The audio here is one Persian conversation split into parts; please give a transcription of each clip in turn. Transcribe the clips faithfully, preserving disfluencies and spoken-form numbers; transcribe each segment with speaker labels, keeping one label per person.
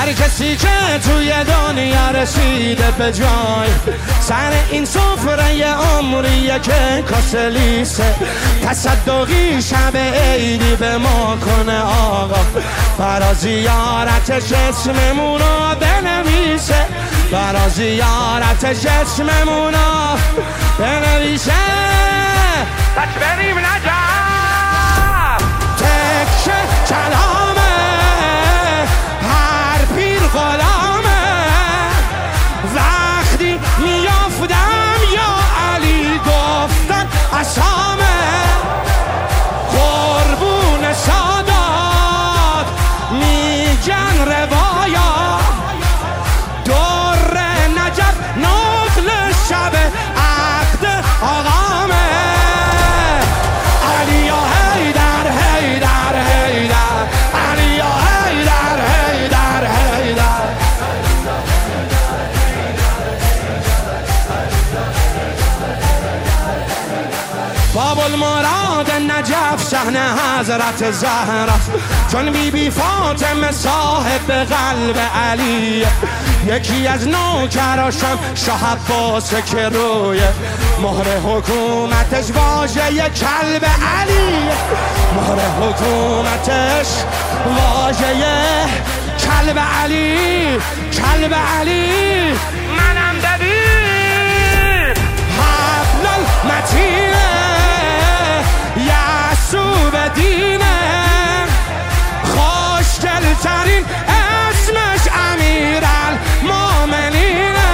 Speaker 1: هر کسی که توی دنیا رسیده به جای سر این سفره عمریه که کاسلیسه تصدقی شب عیدی به ما کنه آقا برا زیارتش اسممونو بنویسه برا زیارتش اسممونو بنویسه بچ بریم نجف تکشه کلامه هر پیر غلامه وقتی میافتم یا علی گفتن اسامه قربون سادات میگن روایات در نجف نقل شب عقد آقامه علی یا حیدر حیدر حیدر علی یا حیدر حیدر حیدر باب المراد نجف صحن حضرت زهرا چون بی بی فاطمه صاحب قلب علی یکی از نوکراشم شاه عباس که روی مهر حکومتش واژه کلب علی مهر حکومتش واژه کلب علی کلب علی منم ببین حبل المتینه یعصوب دینه خوشگل ترین اسمش امیر المومنینه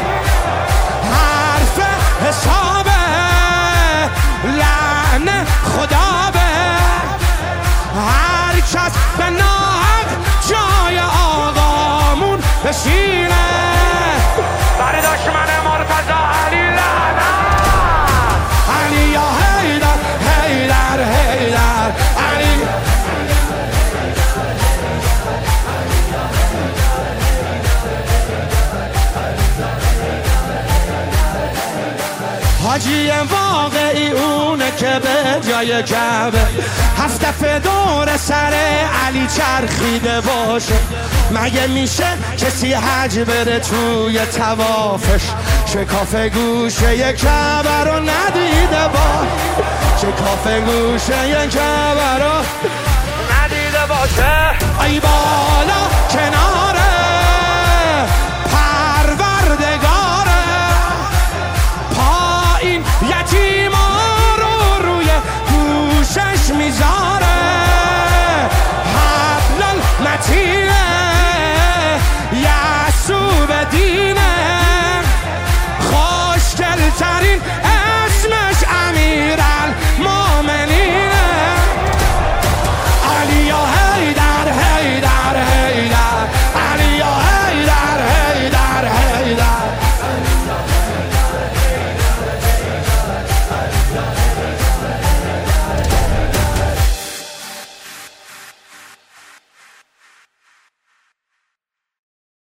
Speaker 1: حرف حسابه لعنه خدا به هر کس به ناحق جای آقامون بشینه برای دشمن مرتضی علی لعنه علی یا حیدر حیدر حیدر علی حاجی واقعی اونه که به جای کعبه هفت دفعه دور سر علی چرخیده باشه مگه میشه کسی حج بره توی طوافش شکاف گوشه کعبه رو ندیده باشه شکاف گوشه کعبه رو ندیده باشه ای بالا کناره